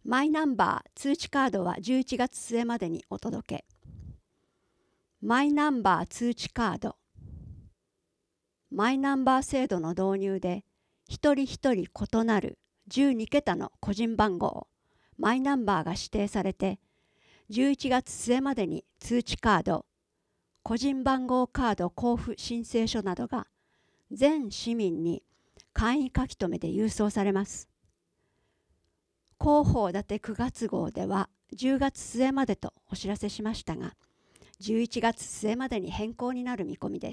マイナンバー通知カードは11月末までにお届け。マイナンバー通知カード。マイナンバー制度の導入で、一人一人異なる12桁の個人番号、マイナンバーが指定されて、11月末までに通知カード、個人番号カード交付申請書などが全市民に簡易書き留めで郵送されます。広報立て9月号では10月末までとお知らせしましたが、11月末までに変更になる見込みです。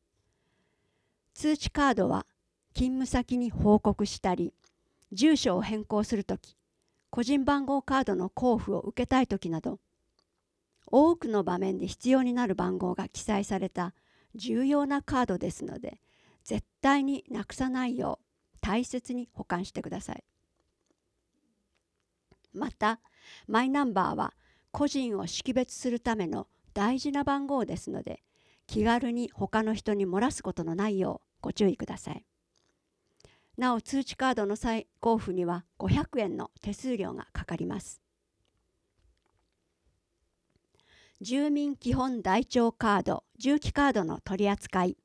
通知カードは勤務先に報告したり、住所を変更するとき、個人番号カードの交付を受けたいときなど、多くの場面で必要になる番号が記載された重要なカードですので、絶対になくさないよう大切に保管してください。また、マイナンバーは個人を識別するための大事な番号ですので、気軽に他の人に漏らすことのないようご注意ください。なお、通知カードの再交付には500円の手数料がかかります。住民基本台帳カード、住基カードの取り扱い。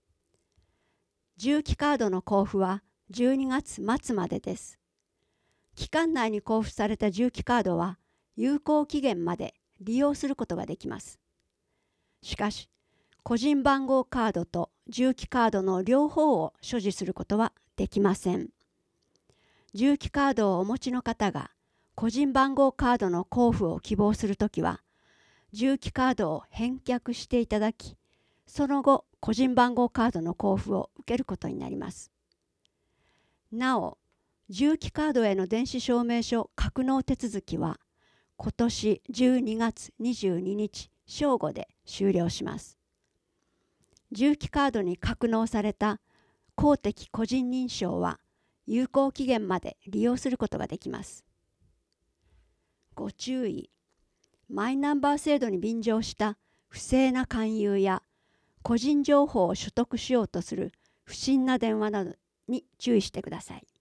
住基カードの交付は12月末までです。期間内に交付された住基カードは有効期限まで利用することができます。しかし、個人番号カードと住基カードの両方を所持することはできません。住基カードをお持ちの方が個人番号カードの交付を希望するときは、住基カードを返却していただき、その後、個人番号カードの交付を受けることになります。なお、住基カードへの電子証明書格納手続きは、今年12月22日正午で終了します。住基カードに格納された公的個人認証は、有効期限まで利用することができます。ご注意。マイナンバー制度に便乗した不正な勧誘や個人情報を取得しようとする不審な電話などに注意してください。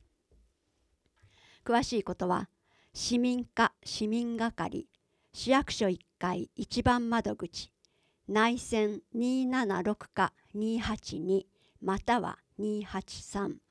詳しいことは、市民課市民係、市役所1階1番窓口、内線276-282または283